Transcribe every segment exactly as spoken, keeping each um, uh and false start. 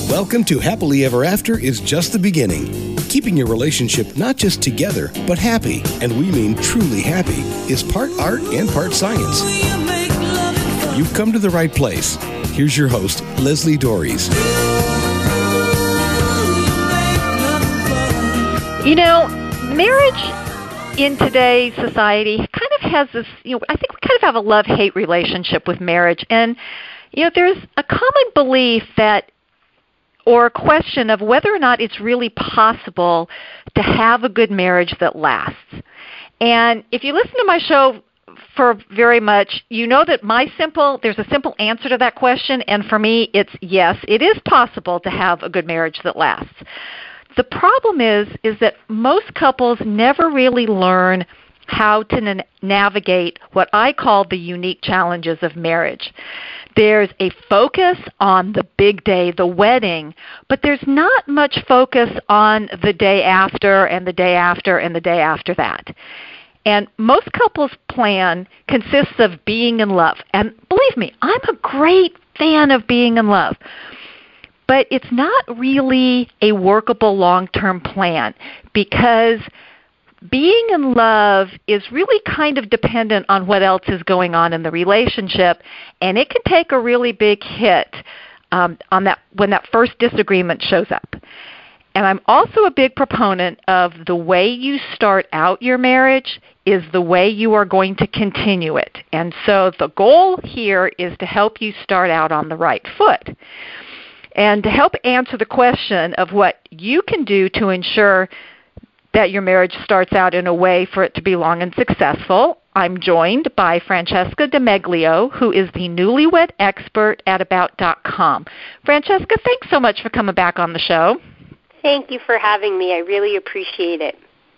Welcome to Happily Ever After is just the beginning. Keeping your relationship not just together, but happy, and we mean truly happy, is part art and part science. You've come to the right place. Here's your host, Leslie Dories. You know, marriage in today's society kind of has this, you know, I think we kind of have a love-hate relationship with marriage. And, you know, there's a common belief that, or a question of whether or not it's really possible to have a good marriage that lasts. And if you listen to my show for very much, you know that my simple, there's a simple answer to that question, and for me, it's yes, it is possible to have a good marriage that lasts. The problem is, is that most couples never really learn how to na- navigate what I call the unique challenges of marriage. There's a focus on the big day, the wedding, but there's not much focus on the day after and the day after and the day after that. And most couples' plan consists of being in love. And believe me, I'm a great fan of being in love. But it's not really a workable long-term plan because being in love is really kind of dependent on what else is going on in the relationship, and it can take a really big hit um, on that when that first disagreement shows up. And I'm also a big proponent of the way you start out your marriage is the way you are going to continue it. And so the goal here is to help you start out on the right foot. And to help answer the question of what you can do to ensure that your marriage starts out in a way for it to be long and successful, I'm joined by Francesca DeMeglio, who is the newlywed expert at about dot com. Francesca, thanks so much for coming back on the show. Thank you for having me. I really appreciate it.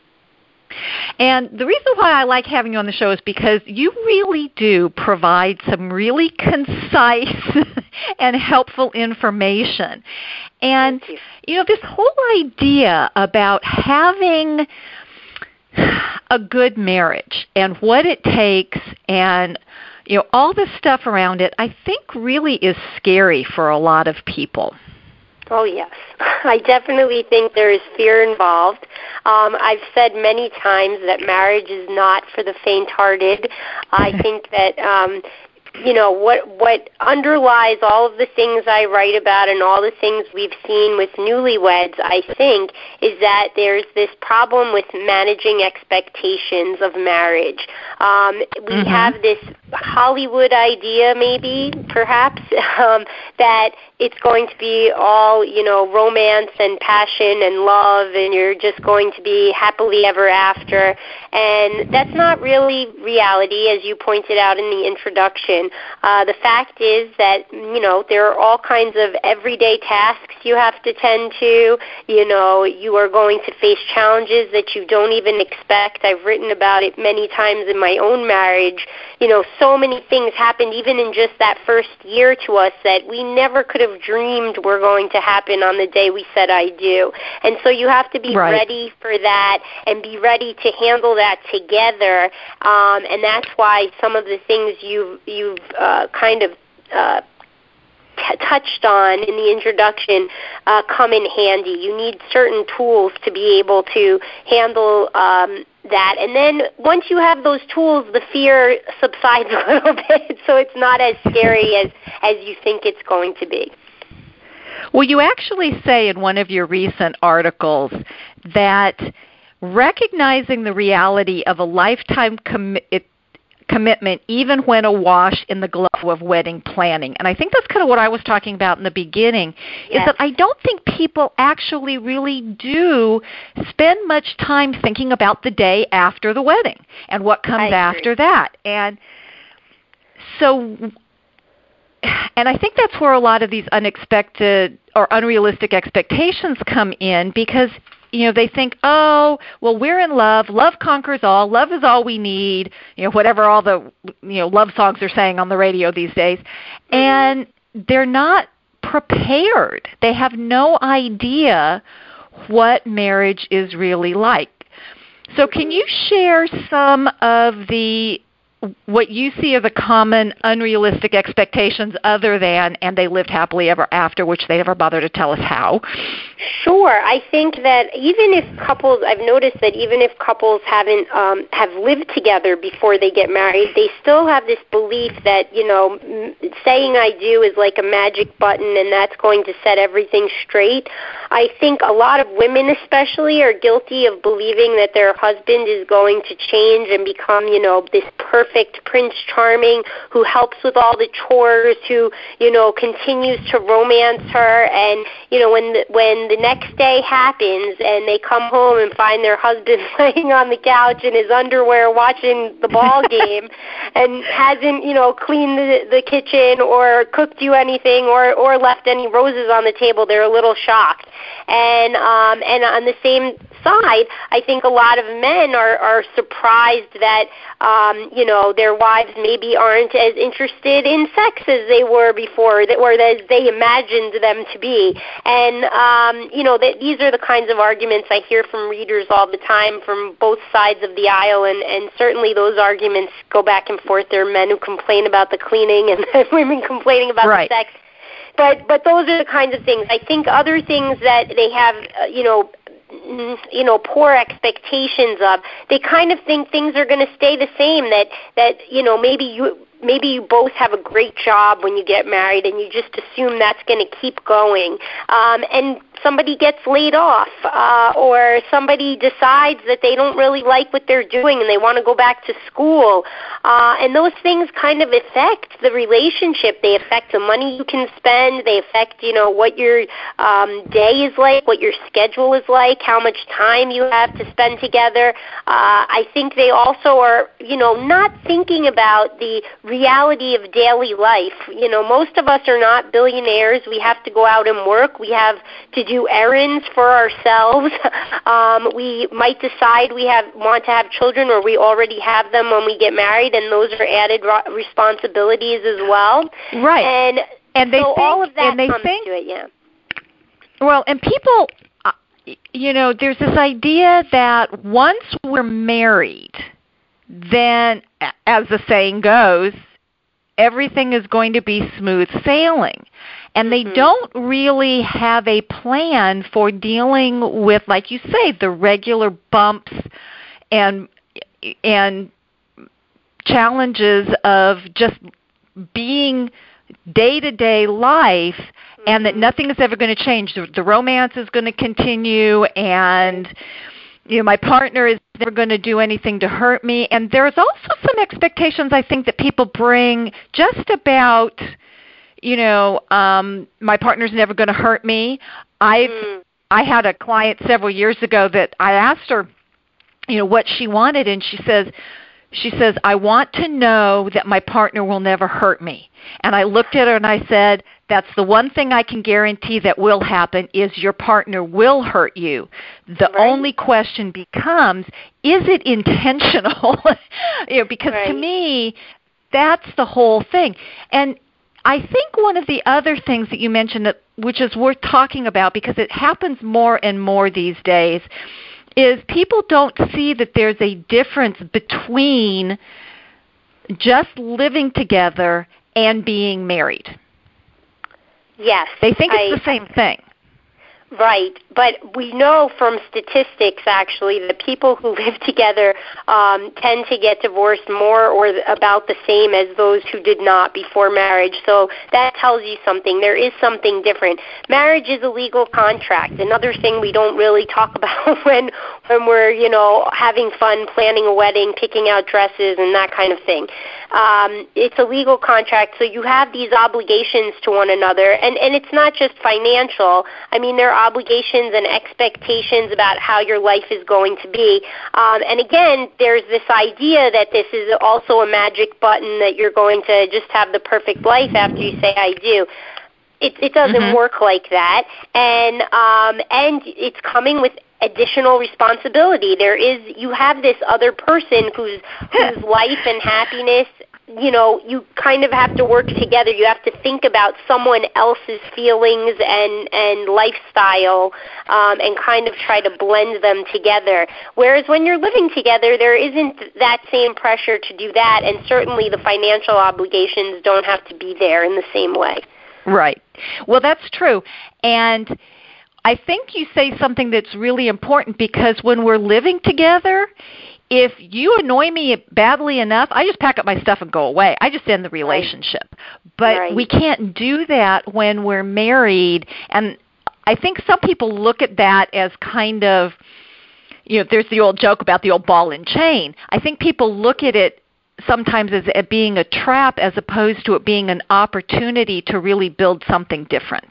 And the reason why I like having you on the show is because you really do provide some really concise and helpful information. And, you. you know, this whole idea about having a good marriage and what it takes and, you know, all this stuff around it, I think really is scary for a lot of people. Oh, yes. I definitely think there is fear involved. Um, I've said many times that marriage is not for the faint-hearted. I think that, um, you know, what what underlies all of the things I write about and all the things we've seen with newlyweds, I think, is that there's this problem with managing expectations of marriage. Um, we mm-hmm. have this Hollywood idea, maybe, perhaps, um, that it's going to be all, you know, romance and passion and love, and you're just going to be happily ever after. And that's not really reality, as you pointed out in the introduction. Uh, the fact is that, you know, there are all kinds of everyday tasks you have to tend to. You know, you are going to face challenges that you don't even expect. I've written about it many times in my own marriage. You know, so many things happened even in just that first year to us that we never could have dreamed were going to happen on the day we said I do. And so you have to be right. ready for that and be ready to handle that together. Um, and that's why some of the things you've, you've uh, kind of uh, t- touched on in the introduction uh, come in handy. You need certain tools to be able to handle um that. And then once you have those tools, the fear subsides a little bit, so it's not as scary as, as you think it's going to be. Well, you actually say in one of your recent articles that recognizing the reality of a lifetime commitment commitment even when awash in the glow of wedding planning. And I think that's kind of what I was talking about in the beginning, yes. is that I don't think people actually really do spend much time thinking about the day after the wedding and what comes after that. And so, and I think that's where a lot of these unexpected or unrealistic expectations come in because you know, they think, oh, well, we're in love. Love conquers all. Love is all we need. You know, whatever all the, you know, love songs are saying on the radio these days. And they're not prepared. They have no idea what marriage is really like. So can you share some of the what you see as a common unrealistic expectations other than, and they lived happily ever after, which they never bother to tell us how. Sure. I think that even if couples, I've noticed that even if couples haven't um, have lived together before they get married, they still have this belief that, you know, saying I do is like a magic button and that's going to set everything straight. I think a lot of women especially are guilty of believing that their husband is going to change and become, you know, this perfect Prince Charming who helps with all the chores, who, you know, continues to romance her. And, you know, when the, when the next day happens and they come home and find their husband laying on the couch in his underwear watching the ball game and hasn't, you know, cleaned the, the kitchen or cooked you anything or, or left any roses on the table, they're a little shocked. And um, and on the same side, I think a lot of men are, are surprised that, um, you know, their wives maybe aren't as interested in sex as they were before, or as they imagined them to be. And, um, you know, that these are the kinds of arguments I hear from readers all the time from both sides of the aisle, and, and certainly those arguments go back and forth. There are men who complain about the cleaning and women complaining about right. the sex. But but those are the kinds of things. I think other things that they have, uh, you know, you know, poor expectations of, they kind of think things are going to stay the same, that, that, you know, maybe you maybe you both have a great job when you get married and you just assume that's going to keep going. Um, and somebody gets laid off, uh, or somebody decides that they don't really like what they're doing and they want to go back to school. Uh, and those things kind of affect the relationship. They affect the money you can spend. They affect, you know, what your um, day is like, what your schedule is like, how much time you have to spend together. Uh, I think they also are, you know, not thinking about the reality of daily life. You know, most of us are not billionaires. We have to go out and work. We have to do errands for ourselves. Um, we might decide we have want to have children, or we already have them when we get married, and those are added ro- responsibilities as well. Right. And, and they so think, all of that and they comes think, to it, yeah. Well, and people, uh, you know, there's this idea that once we're married, then, as the saying goes, everything is going to be smooth sailing. And they mm-hmm. don't really have a plan for dealing with, like you say, the regular bumps and and challenges of just being day-to-day life, mm-hmm. and that nothing is ever going to change. The, the romance is going to continue, and you know, my partner is never going to do anything to hurt me. And there's also some expectations, I think, that people bring just about, you know, um, my partner's never going to hurt me. I've mm. I had a client several years ago that I asked her, you know, what she wanted, and she says, she says, I want to know that my partner will never hurt me. And I looked at her and I said, that's the one thing I can guarantee that will happen, is your partner will hurt you. The right. only question becomes, is it intentional? you know, because right. to me, that's the whole thing. And I think one of the other things that you mentioned, that, which is worth talking about because it happens more and more these days, is people don't see that there's a difference between just living together and being married. Yes. They think it's I, the same thing. Right, but we know from statistics, actually, that people who live together um, tend to get divorced more or about the same as those who did not before marriage. So that tells you something. There is something different. Marriage is a legal contract. Another thing we don't really talk about when when we're, you know, having fun, planning a wedding, picking out dresses, and that kind of thing. Um, it's a legal contract, so you have these obligations to one another, and, and it's not just financial. I mean, there are obligations and expectations about how your life is going to be. Um, and again, there's this idea that this is also a magic button, that you're going to just have the perfect life after you say I do. It, it doesn't mm-hmm. work like that, and um, and it's coming with additional responsibility. There is, you have this other person whose whose life and happiness you know, you kind of have to work together. You have to think about someone else's feelings and, and lifestyle um, and kind of try to blend them together. Whereas when you're living together, there isn't that same pressure to do that, and certainly the financial obligations don't have to be there in the same way. Right. Well, that's true. And I think you say something that's really important, because when we're living together, if you annoy me badly enough, I just pack up my stuff and go away. I just end the relationship. Right. But right. we can't do that when we're married. And I think some people look at that as kind of, you know, there's the old joke about the old ball and chain. I think people look at it sometimes as it being a trap as opposed to it being an opportunity to really build something different.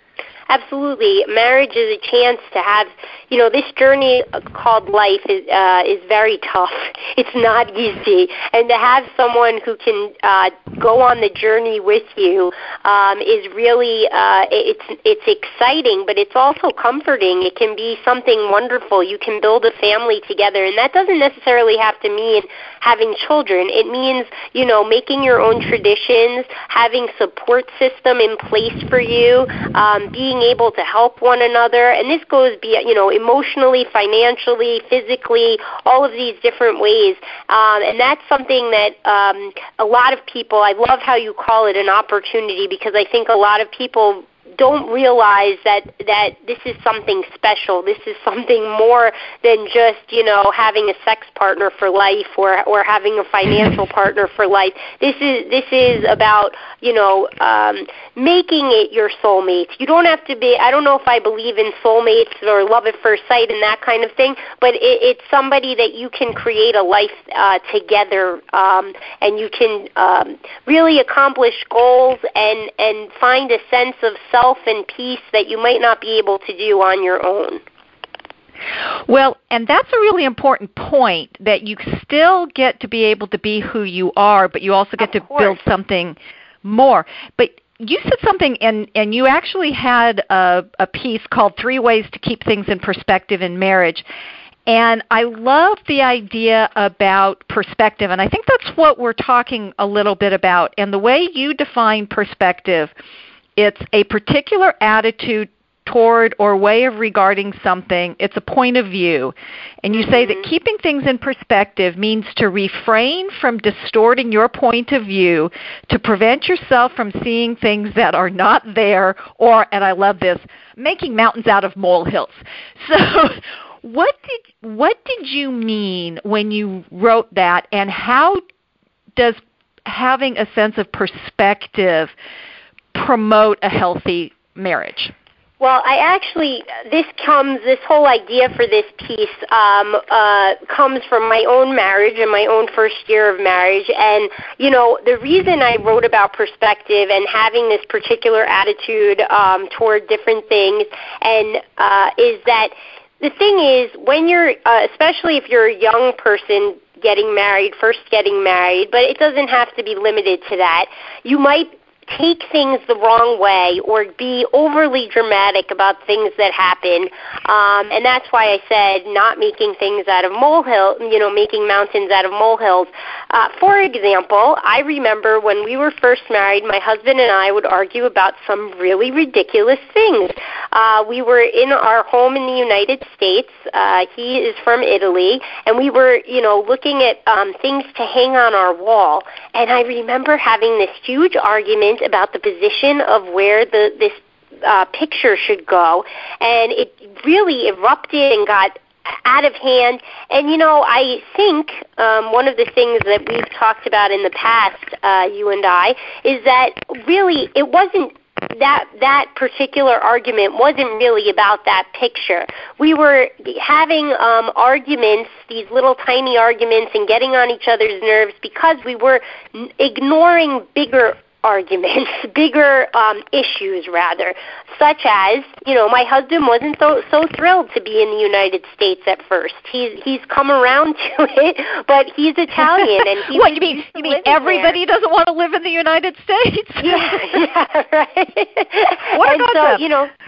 Absolutely. Marriage is a chance to have, you know, this journey called life is uh, is very tough. It's not easy. And to have someone who can uh, go on the journey with you um, is really, uh, it's it's exciting, but it's also comforting. It can be something wonderful. You can build a family together, and that doesn't necessarily have to mean having children. It means, you know, making your own traditions, having support system in place for you, um, being able to help one another, and this goes be you know emotionally, financially, physically, all of these different ways, um, and that's something that um, a lot of people. I love how you call it an opportunity, because I think a lot of people don't realize that, that this is something special. This is something more than just, you know, having a sex partner for life or or having a financial partner for life. This is this is about, you know, um, making it your soulmate. You don't have to be, I don't know if I believe in soulmates or love at first sight and that kind of thing, but it, it's somebody that you can create a life uh, together, um, and you can um, really accomplish goals and, and find a sense of self and peace that you might not be able to do on your own. Well, and that's a really important point, that you still get to be able to be who you are, but you also get to build something more. But you said something, and, and you actually had a, a piece called Three Ways to Keep Things in Perspective in Marriage. And I love the idea about perspective, and I think that's what we're talking a little bit about. And the way you define perspective, it's a particular attitude toward or way of regarding something. It's a point of view. And you mm-hmm. say that keeping things in perspective means to refrain from distorting your point of view, to prevent yourself from seeing things that are not there, or, and I love this, making mountains out of molehills. So what did what did you mean when you wrote that, and how does having a sense of perspective promote a healthy marriage? Well, I actually, this comes, this whole idea for this piece um, uh, comes from my own marriage and my own first year of marriage. And, you know, the reason I wrote about perspective and having this particular attitude um, toward different things and uh, is that the thing is, when you're, uh, especially if you're a young person getting married, first getting married, but it doesn't have to be limited to that, you might take things the wrong way or be overly dramatic about things that happen. Um, and that's why I said not making things out of molehills, you know, making mountains out of molehills. Uh, for example, I remember when we were first married, my husband and I would argue about some really ridiculous things. Uh, we were in our home in the United States. Uh, he is from Italy, and we were, you know, looking at um, things to hang on our wall. And I remember having this huge argument about the position of where the this uh, picture should go, and it really erupted and got out of hand. And, you know, I think um, one of the things that we've talked about in the past, uh, you and I, is that really it wasn't that that particular argument wasn't really about that picture. We were having um, arguments, these little tiny arguments, and getting on each other's nerves because we were n- ignoring bigger arguments, bigger um, issues, rather, such as, you know, my husband wasn't so so thrilled to be in the United States at first. He's he's come around to it, but he's Italian, and he what you mean? You mean everybody there. doesn't want to live in the United States? Yeah, yeah, right. What and about so, that? you know.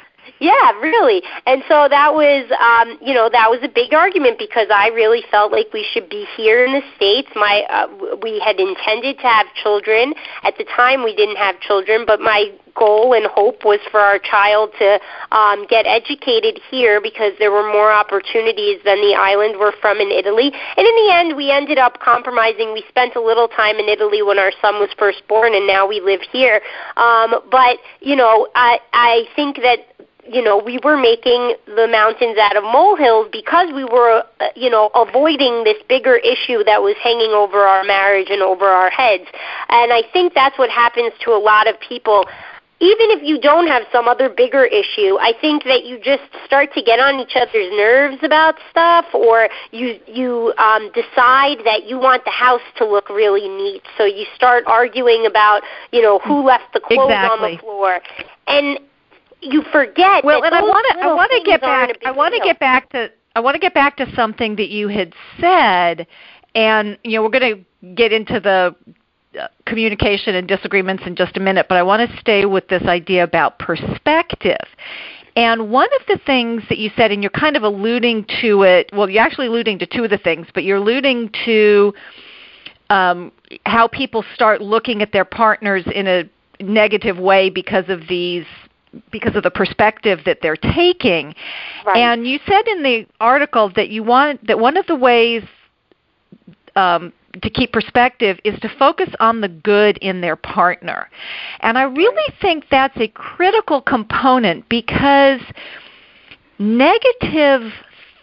Yeah, really. And so that was, um, you know, that was a big argument because I really felt like we should be here in the States. My, uh, we had intended to have children. At the time, we didn't have children, but my goal and hope was for our child to um, get educated here because there were more opportunities than the island we're from in Italy. And in the end, we ended up compromising. We spent a little time in Italy when our son was first born, and now we live here. Um, but, you know, I, I think that you know, we were making the mountains out of molehills because we were, uh, you know, avoiding this bigger issue that was hanging over our marriage and over our heads. And I think that's what happens to a lot of people. Even if you don't have some other bigger issue, I think that you just start to get on each other's nerves about stuff, or you you um, decide that you want the house to look really neat. So you start arguing about, you know, who left the clothes exactly. on the floor. And you forget. Well, that and I want to I want to get back I want to deal. get back to I want to get back to something that you had said, and you know, we're going to get into the uh, communication and disagreements in just a minute, but I want to stay with this idea about perspective. And one of the things that you said, and you're kind of alluding to it, well, you're actually alluding to two of the things, but you're alluding to um, how people start looking at their partners in a negative way because of these because of the perspective that they're taking. Right. And you said in the article that you want that one of the ways um, to keep perspective is to focus on the good in their partner. And I really think that's a critical component because negative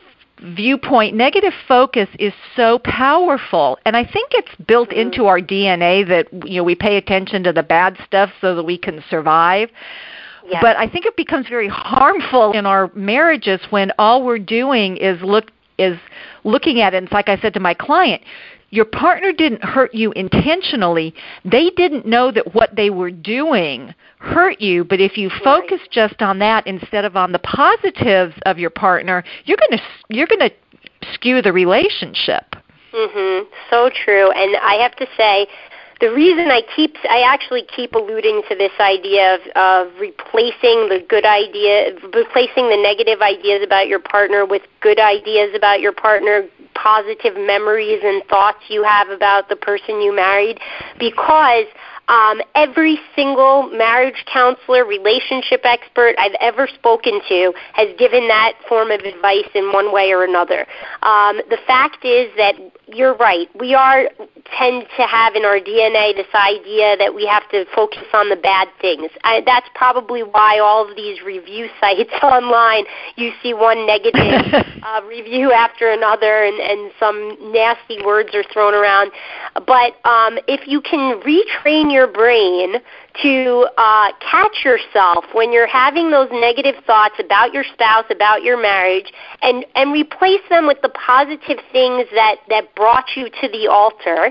viewpoint, negative focus is so powerful, and I think it's built mm-hmm. into our D N A that you know we pay attention to the bad stuff so that we can survive. Yes. But I think it becomes very harmful in our marriages when all we're doing is look is looking at it. And it's like I said to my client, your partner didn't hurt you intentionally. They didn't know that what they were doing hurt you. But if you focus right. just on that instead of on the positives of your partner, you're going to you're going to skew the relationship. Mhm. So true. And I have to say, the reason I keep, I actually keep alluding to this idea of, of replacing the good idea, replacing the negative ideas about your partner with good ideas about your partner, positive memories and thoughts you have about the person you married, because Um, every single marriage counselor, relationship expert I've ever spoken to has given that form of advice in one way or another. Um, the fact is that you're right. We are tend to have in our D N A this idea that we have to focus on the bad things. I, that's probably why all of these review sites online, you see one negative uh, review after another, and, and some nasty words are thrown around. But um, if you can retrain your your brain to uh, catch yourself when you're having those negative thoughts about your spouse, about your marriage, and, and replace them with the positive things that, that brought you to the altar,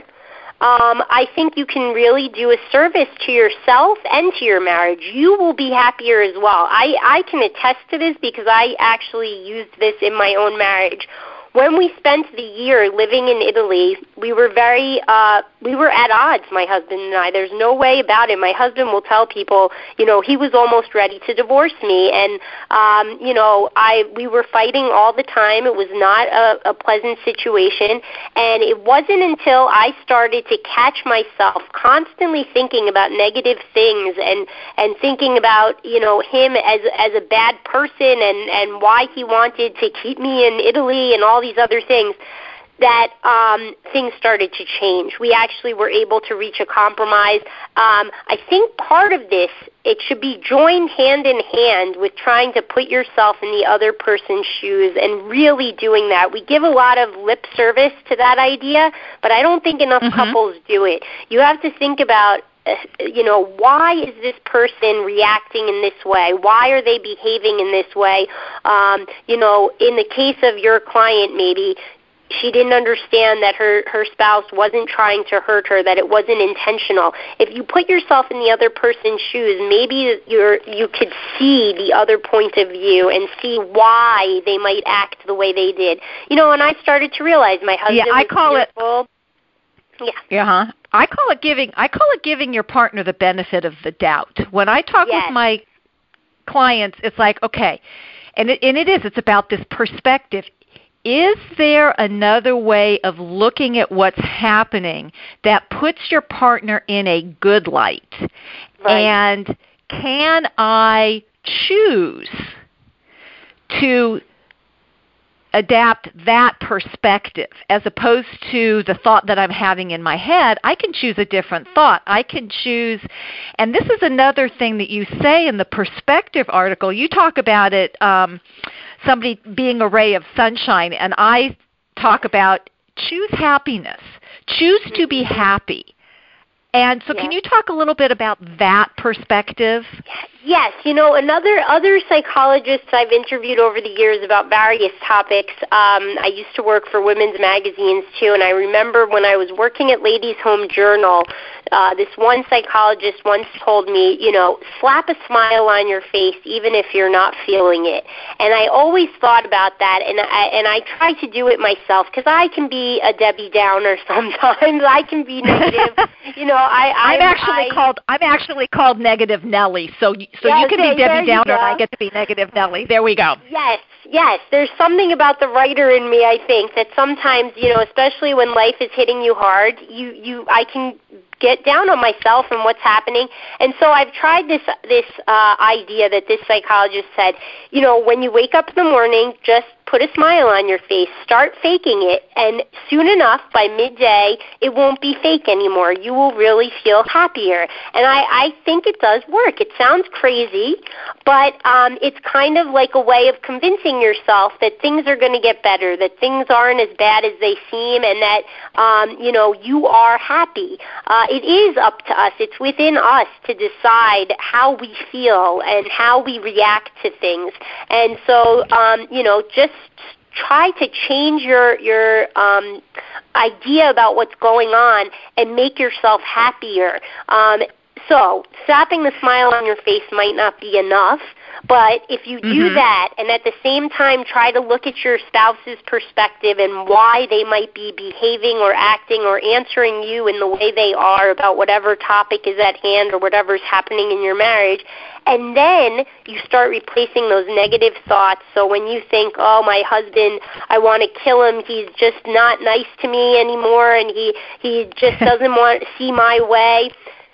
um, I think you can really do a service to yourself and to your marriage. You will be happier as well. I, I can attest to this because I actually used this in my own marriage. When we spent the year living in Italy, we were very, uh, we were at odds, my husband and I. There's no way about it. My husband will tell people, you know, he was almost ready to divorce me. And, um, you know, I we were fighting all the time. It was not a, a pleasant situation. And it wasn't until I started to catch myself constantly thinking about negative things and, and thinking about, you know, him as, as a bad person and, and why he wanted to keep me in Italy and all these other things, that um, things started to change. We actually were able to reach a compromise. Um, I think part of this, it should be joined hand in hand with trying to put yourself in the other person's shoes and really doing that. We give a lot of lip service to that idea, but I don't think enough mm-hmm. couples do it. You have to think about, you know, why is this person reacting in this way? Why are they behaving in this way? Um, you know, in the case of your client, maybe she didn't understand that her, her spouse wasn't trying to hurt her, that it wasn't intentional. If you put yourself in the other person's shoes, maybe you're, you could see the other point of view and see why they might act the way they did. You know, and I started to realize my husband yeah, I was call fearful. it. Yeah. Yeah. Uh-huh. I call it giving. I call it giving your partner the benefit of the doubt. When I talk yes. with my clients, it's like, okay, and it, and it is, it's about this perspective. Is there another way of looking at what's happening that puts your partner in a good light? Right. And can I choose to adapt that perspective as opposed to the thought that I'm having in my head? I can choose a different thought. I can choose, and this is another thing that you say in the perspective article. You talk about it, um, somebody being a ray of sunshine, and I talk about choose happiness. Choose to be happy. And so yes. Can you talk a little bit about that perspective? Yes. You know, another other psychologists I've interviewed over the years about various topics, um, I used to work for women's magazines, too, and I remember when I was working at Ladies' Home Journal, uh, this one psychologist once told me, you know, slap a smile on your face even if you're not feeling it. And I always thought about that, and I, and I try to do it myself because I can be a Debbie Downer sometimes. I can be negative. You know, I, I, I'm actually I, called I'm actually called Negative Nellie. So so yes, you can be Debbie Downer, and I get to be Negative Nellie. There we go. Yes, yes. There's something about the writer in me, I think, that sometimes, you know, especially when life is hitting you hard, you, you I can get down on myself and what's happening. And so I've tried this this uh, idea that this psychologist said, you know, when you wake up in the morning, just put a smile on your face. Start faking it, and soon enough, by midday, it won't be fake anymore. You will really feel happier. And I, I think it does work. It sounds crazy, but um, it's kind of like a way of convincing yourself that things are going to get better, that things aren't as bad as they seem, and that, um, you know, you are happy. Uh, it is up to us. It's within us to decide how we feel and how we react to things. And so, um, you know, just try to change your your um, idea about what's going on and make yourself happier. Um, so slapping the smile on your face might not be enough, but if you do mm-hmm. that and at the same time try to look at your spouse's perspective and why they might be behaving or acting or answering you in the way they are about whatever topic is at hand or whatever's happening in your marriage, and then you start replacing those negative thoughts. So when you think, oh, my husband, I want to kill him, he's just not nice to me anymore, and he, he just doesn't want to see my way.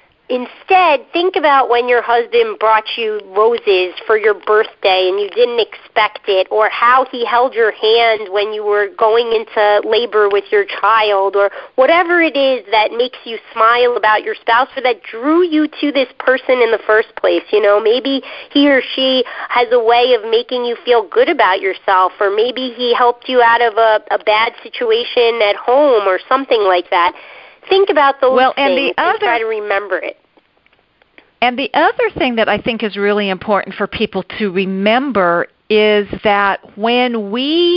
Instead, think about when your husband brought you roses for your birthday and you didn't expect it, or how he held your hand when you were going into labor with your child, or whatever it is that makes you smile about your spouse or that drew you to this person in the first place. You know, maybe he or she has a way of making you feel good about yourself, or maybe he helped you out of a, a bad situation at home or something like that. Think about those well, things and, the and other, try to remember it. And the other thing that I think is really important for people to remember is that when we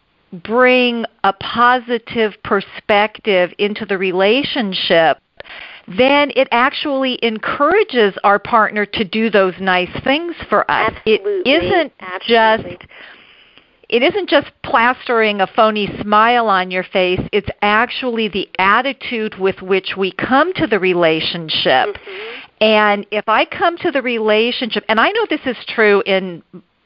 bring a positive perspective into the relationship, then it actually encourages our partner to do those nice things for us. Absolutely. It isn't Absolutely. just It isn't just plastering a phony smile on your face. It's actually the attitude with which we come to the relationship. Mm-hmm. And if I come to the relationship, and I know this is true in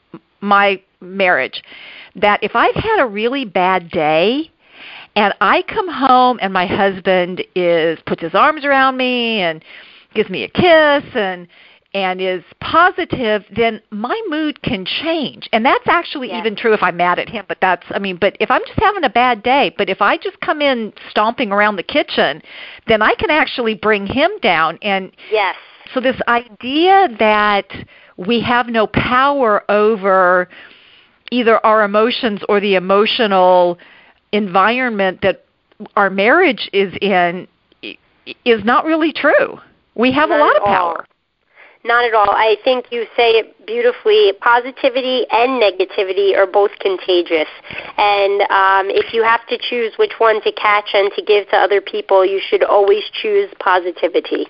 my marriage, that if I've had a really bad day and I come home and my husband is puts his arms around me and gives me a kiss and and is positive, then my mood can change. And that's actually yeah. even true if I'm mad at him, but that's, I mean, but if I'm just having a bad day, but if I just come in stomping around the kitchen, then I can actually bring him down. And yes. so this idea that we have no power over either our emotions or the emotional environment that our marriage is in is not really true. We have Not a lot of all. power. Not at all. I think you say it beautifully. Positivity and negativity are both contagious. And um, if you have to choose which one to catch and to give to other people, you should always choose positivity.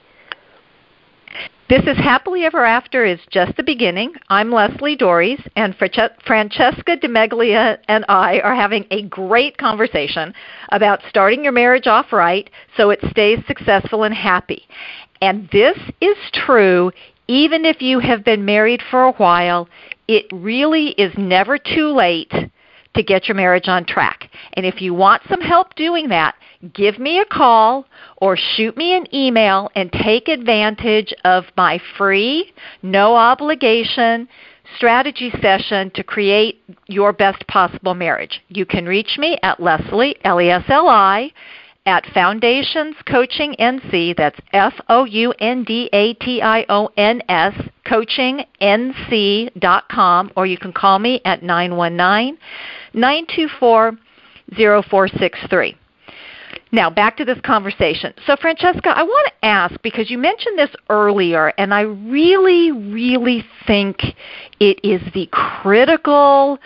This is Happily Ever After is just the beginning. I'm Leslie Dories, and Francesca DeMeglia and I are having a great conversation about starting your marriage off right so it stays successful and happy. And this is true even if you have been married for a while, it really is never too late to get your marriage on track. And if you want some help doing that, give me a call or shoot me an email and take advantage of my free, no obligation strategy session to create your best possible marriage. You can reach me at Leslie, L E S L I, at Foundations Coaching N C, that's F O U N D A T I O N S, coaching N C dot com, or you can call me at nine one nine, nine two four, zero four six three. Now, back to this conversation. So, Francesca, I want to ask, because you mentioned this earlier, and I really, really think it is the critical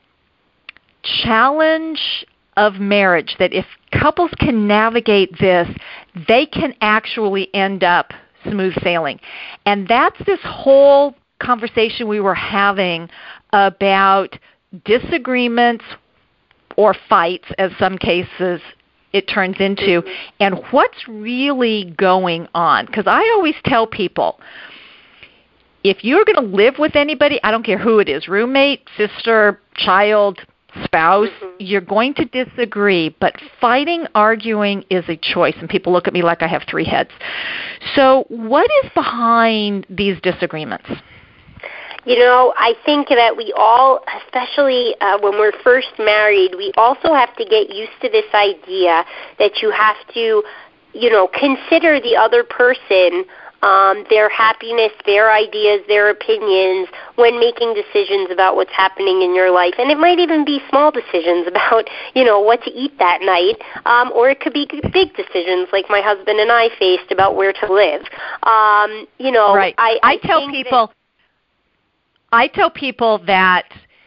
challenge of marriage that if couples can navigate this, they can actually end up smooth sailing. And that's this whole conversation we were having about disagreements or fights, as some cases it turns into, and what's really going on. Because I always tell people, if you're going to live with anybody, I don't care who it is, roommate, sister, child, spouse, mm-hmm. you're going to disagree, but fighting, arguing is a choice, and people look at me like I have three heads. So what is behind these disagreements? You know, I think that we all, especially uh, when we're first married, we also have to get used to this idea that you have to, you know, consider the other person, um, their happiness, their ideas, their opinions when making decisions about what's happening in your life. And it might even be small decisions about, you know, what to eat that night, um, or it could be big decisions like my husband and I faced about where to live. Um, you know, right. I, I, I tell people... That, I tell people that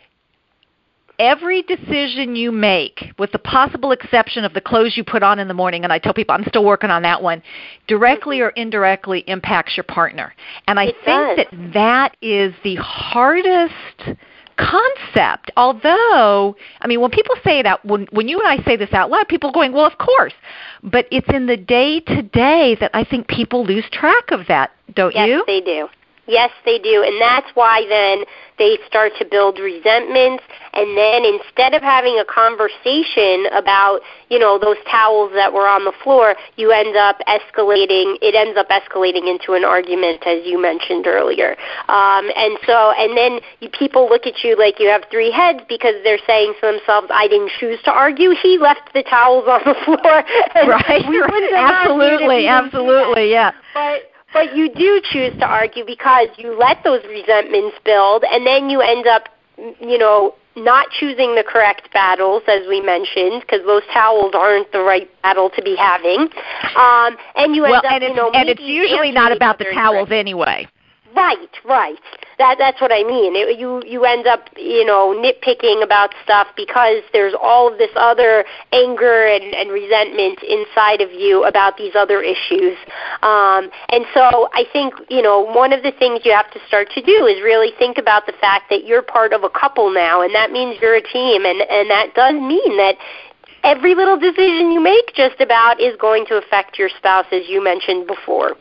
every decision you make, with the possible exception of the clothes you put on in the morning, and I tell people I'm still working on that one, directly or indirectly impacts your partner. And I it think does. that that is the hardest concept. Although, I mean, when people say that, when, when you and I say this out loud, people are going, well, of course. But it's in the day-to-day that I think people lose track of that, don't yes, you? Yes, they do. Yes, they do. And that's why then they start to build resentments. And then instead of having a conversation about, you know, those towels that were on the floor, you end up escalating. It ends up escalating into an argument, as you mentioned earlier. Um, and so, and then you, people look at you like you have three heads because they're saying to themselves, I didn't choose to argue. He left the towels on the floor. Right. Absolutely. Absolutely. Yeah. But But you do choose to argue because you let those resentments build, and then you end up, you know, not choosing the correct battles, as we mentioned, because those towels aren't the right battle to be having. Um, and you end well, up, and you it's, know, and it's usually not about the towels anyway. Right, right. That that's what I mean. It, you you end up, you know, nitpicking about stuff because there's all of this other anger and, and resentment inside of you about these other issues. Um, and so I think, you know, one of the things you have to start to do is really think about the fact that you're part of a couple now, and that means you're a team, and, and that does mean that every little decision you make just about is going to affect your spouse, as you mentioned before.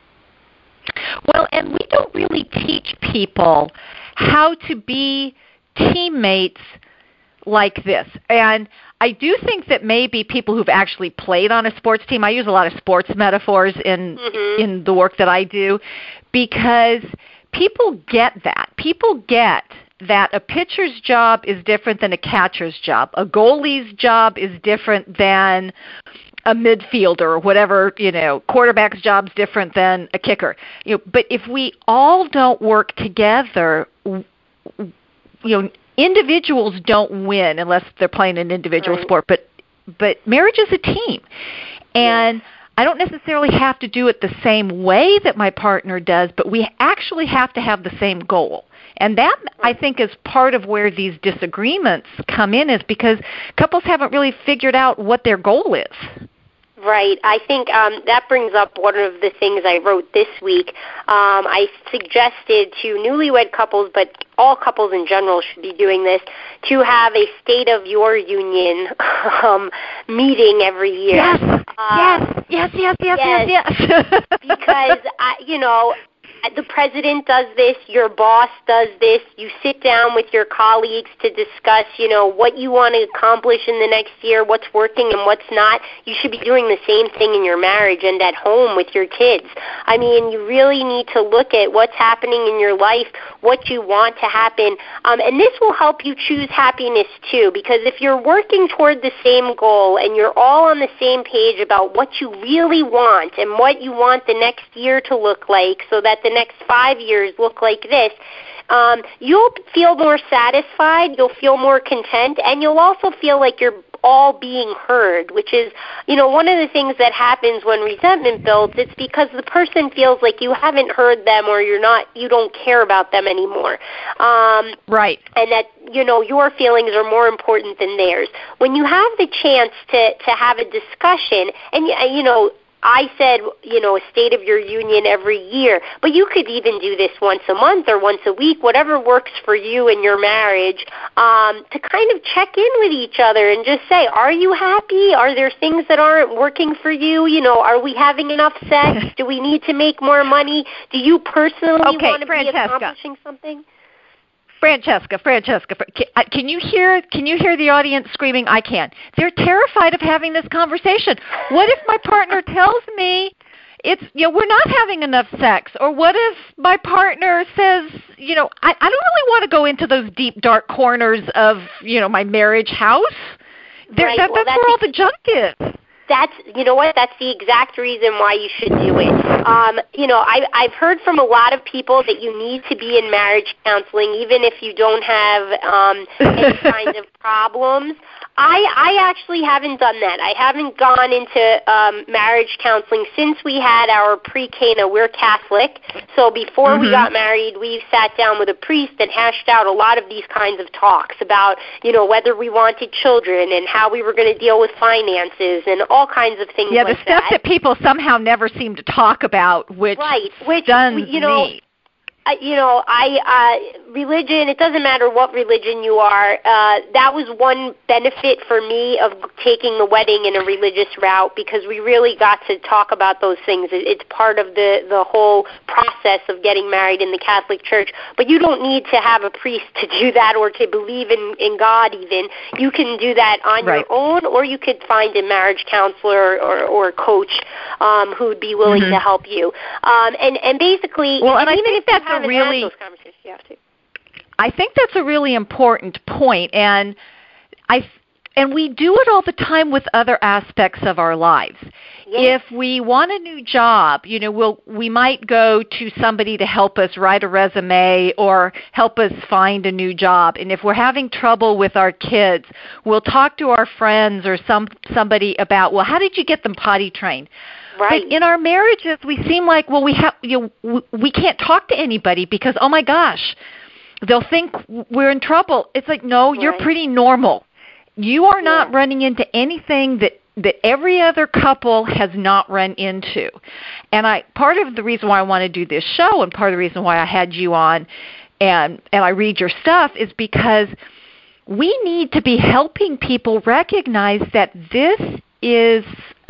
Well, and we don't really teach people how to be teammates like this. And I do think that maybe people who've actually played on a sports team, I use a lot of sports metaphors in mm-hmm. in the work that I do, because people get that. People get that a pitcher's job is different than a catcher's job. A goalie's job is different than a midfielder or whatever, you know, quarterback's job's different than a kicker. You know, but if we all don't work together, you know, individuals don't win unless they're playing an individual right. sport, but but marriage is a team. And I don't necessarily have to do it the same way that my partner does, but we actually have to have the same goal. And that, I think, is part of where these disagreements come in, is because couples haven't really figured out what their goal is. Right. I think um, that brings up one of the things I wrote this week. Um, I suggested to newlywed couples, but all couples in general should be doing this, to have a State of Your Union um, meeting every year. Yes, uh, yes, yes, yes, yes, yes, yes. yes. Because, I, you know, the president does this, your boss does this, you sit down with your colleagues to discuss, you know, what you want to accomplish in the next year, what's working and what's not. You should be doing the same thing in your marriage and at home with your kids. I mean, you really need to look at what's happening in your life, what you want to happen, um, and this will help you choose happiness too, because if you're working toward the same goal and you're all on the same page about what you really want and what you want the next year to look like so that the next five years look like this, um, you'll feel more satisfied, you'll feel more content, and you'll also feel like you're all being heard, which is, you know, one of the things that happens when resentment builds. It's because the person feels like you haven't heard them or you're not, you don't care about them anymore. Um, right. And that, you know, your feelings are more important than theirs. When you have the chance to, to have a discussion, and, you know, I said, you know, a State of Your Union every year, but you could even do this once a month or once a week, whatever works for you and your marriage, um, to kind of check in with each other and just say, are you happy? Are there things that aren't working for you? You know, are we having enough sex? Do we need to make more money? Do you personally okay, want to Francesca. be accomplishing something? Francesca, Francesca, can you hear can you hear the audience screaming? I can. They're terrified of having this conversation. What if my partner tells me it's, you know, we're not having enough sex? Or what if my partner says, you know, I, I don't really want to go into those deep, dark corners of, you know, my marriage house. There, right. that, well, that's, that's where all the junk is. That's, you know what, that's the exact reason why you should do it. Um, you know, I, I've heard from a lot of people that you need to be in marriage counseling even if you don't have um, any kind of problems. I, I actually haven't done that. I haven't gone into um, marriage counseling since we had our pre-Cana. We're Catholic, so before mm-hmm. we got married, we sat down with a priest and hashed out a lot of these kinds of talks about, you know, whether we wanted children and how we were going to deal with finances and all kinds of things yeah, like the stuff that. that people somehow never seem to talk about, which right, which stuns you know, me. Uh, you know, I uh, religion. It doesn't matter what religion you are. Uh, that was one benefit for me of taking the wedding in a religious route because we really got to talk about those things. It, it's part of the the whole process of getting married in the Catholic Church. But you don't need to have a priest to do that or to believe in in God. Even you can do that on right. your own, or you could find a marriage counselor or or coach um, who would be willing mm-hmm. to help you. Um, and and basically, well, and and even I think if that's a really. Those conversations, you have to. I think that's a really important point, and I and we do it all the time with other aspects of our lives. Yes. If we want a new job, you know, we'll we might go to somebody to help us write a resume or help us find a new job. And if we're having trouble with our kids, we'll talk to our friends or some somebody about, well, how did you get them potty trained? Right. But in our marriages, we seem like, well, we have, you know, we can't talk to anybody because, oh my gosh, they'll think we're in trouble. It's like, no, right. you're pretty normal. You are not yeah. running into anything that, that every other couple has not run into. And I part of the reason why I want to do this show and part of the reason why I had you on and and I read your stuff is because we need to be helping people recognize that this is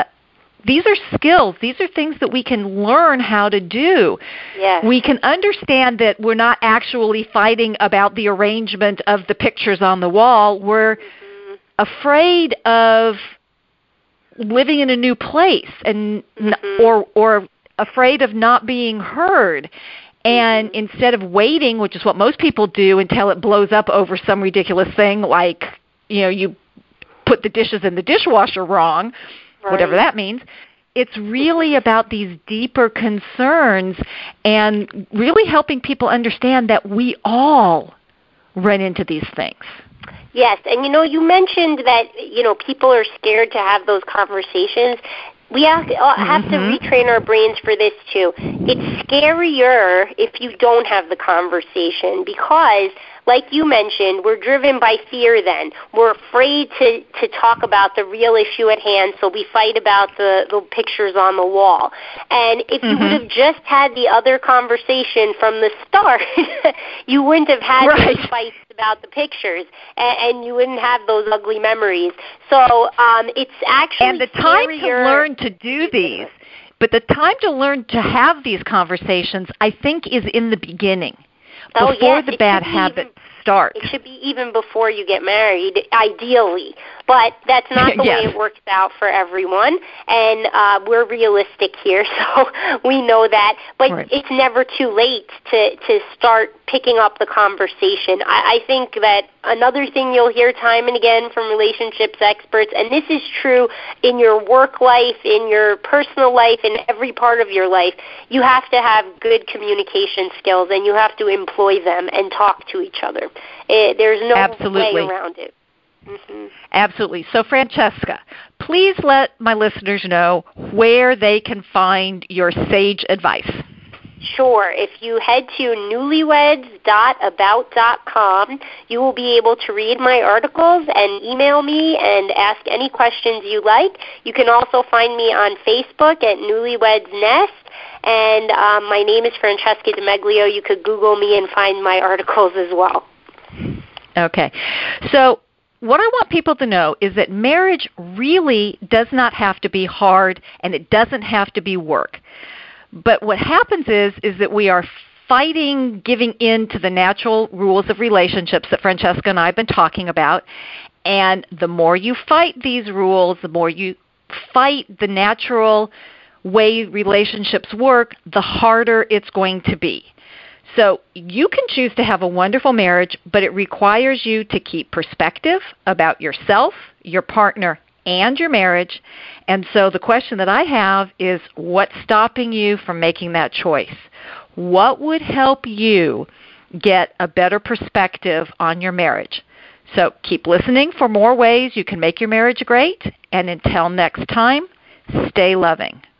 These are skills. These are things that we can learn how to do. Yes. We can understand that we're not actually fighting about the arrangement of the pictures on the wall. We're mm-hmm. afraid of living in a new place and mm-hmm. or or afraid of not being heard. And mm-hmm. instead of waiting, which is what most people do, until it blows up over some ridiculous thing like, you know, you put the dishes in the dishwasher wrong, right. whatever that means, it's really about these deeper concerns and really helping people understand that we all run into these things. Yes, and you know, you mentioned that, you know, people are scared to have those conversations. We have to, have mm-hmm. to retrain our brains for this too. It's scarier if you don't have the conversation because, like you mentioned, we're driven by fear then. We're afraid to, to talk about the real issue at hand, so we fight about the, the pictures on the wall. And if mm-hmm. you would have just had the other conversation from the start, you wouldn't have had right. those fights about the pictures, and, and you wouldn't have those ugly memories. So um, it's actually And the time scarier. to learn to do these But the time to learn to have these conversations, I think, is in the beginning, oh, before yes, the bad habits start. It should be even before you get married, ideally. But that's not the yes. way it works out for everyone. And uh, we're realistic here, so we know that. But right. it's never too late to, to start picking up the conversation. I, I think that another thing you'll hear time and again from relationships experts, and this is true in your work life, in your personal life, in every part of your life, you have to have good communication skills, and you have to employ them and talk to each other. It, there's no Absolutely. way around it. Mm-hmm. Absolutely. So, Francesca, please let my listeners know where they can find your sage advice. Sure. If you head to newlyweds dot about dot com, you will be able to read my articles and email me and ask any questions you like. You can also find me on Facebook at Newlyweds Nest. And um, my name is Francesca DiMeglio. You could Google me and find my articles as well. Okay. So what I want people to know is that marriage really does not have to be hard, and it doesn't have to be work. But what happens is, is that we are fighting giving in to the natural rules of relationships that Francesca and I have been talking about. And the more you fight these rules, the more you fight the natural way relationships work, the harder it's going to be. So you can choose to have a wonderful marriage, but it requires you to keep perspective about yourself, your partner, and your marriage. And so the question that I have is, what's stopping you from making that choice? What would help you get a better perspective on your marriage? So keep listening for more ways you can make your marriage great. And until next time, stay loving.